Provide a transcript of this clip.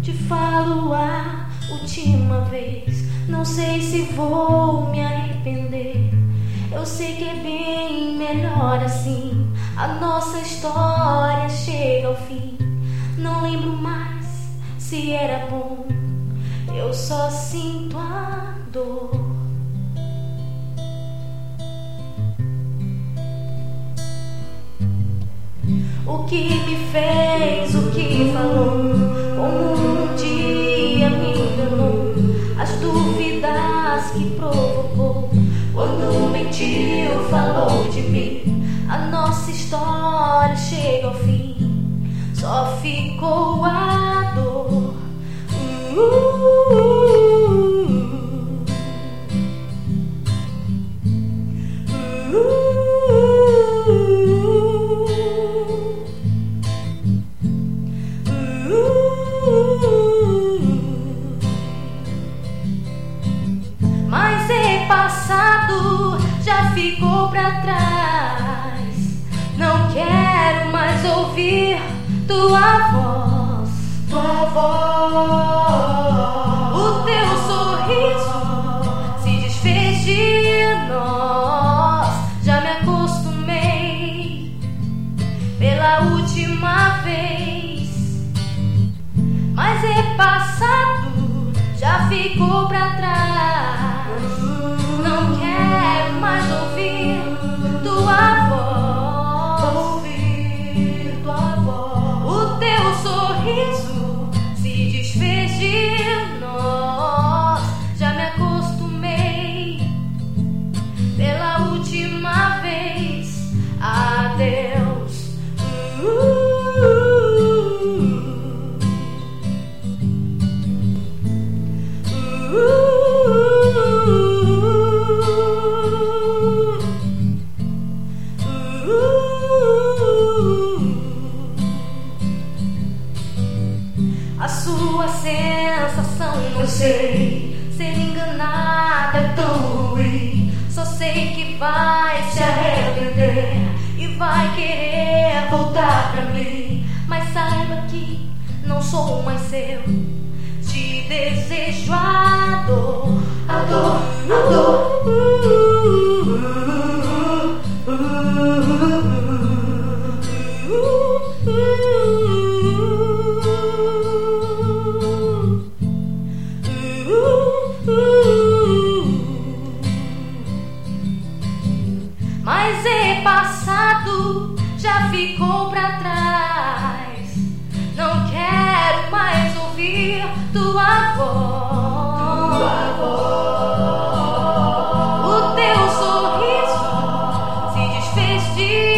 Te falo a última vez, não sei se vou me arrepender. Eu sei que é bem melhor assim. A nossa história chega ao fim. Não lembro mais se era bom, eu só sinto a dor. O que me fez, o que falou, como um dia me enganou, as dúvidas que provocou, quando mentiu, falou de mim. A nossa história chega ao fim, só ficou a dor. Mas é passado, já ficou pra trás. Não quero mais ouvir tua voz, tua voz. O teu sorriso se desfez de nós. Já me acostumei pela última vez. Mas é passado, já ficou pra trás. Não quero mais ouvir tua voz, ouvir tua voz. O teu sorriso se desfez de nós. Já me acostumei pela última vez. Adeus. A sua sensação, não sei, ser enganada é tão ruim. Só sei que vai se arrepender e vai querer voltar pra mim. Mas saiba que não sou mais seu, te desejo a dor, a dor, a dor. Mas é passado, já ficou pra trás. Não quero mais ouvir tua voz, tua voz. O teu sorriso se desfez de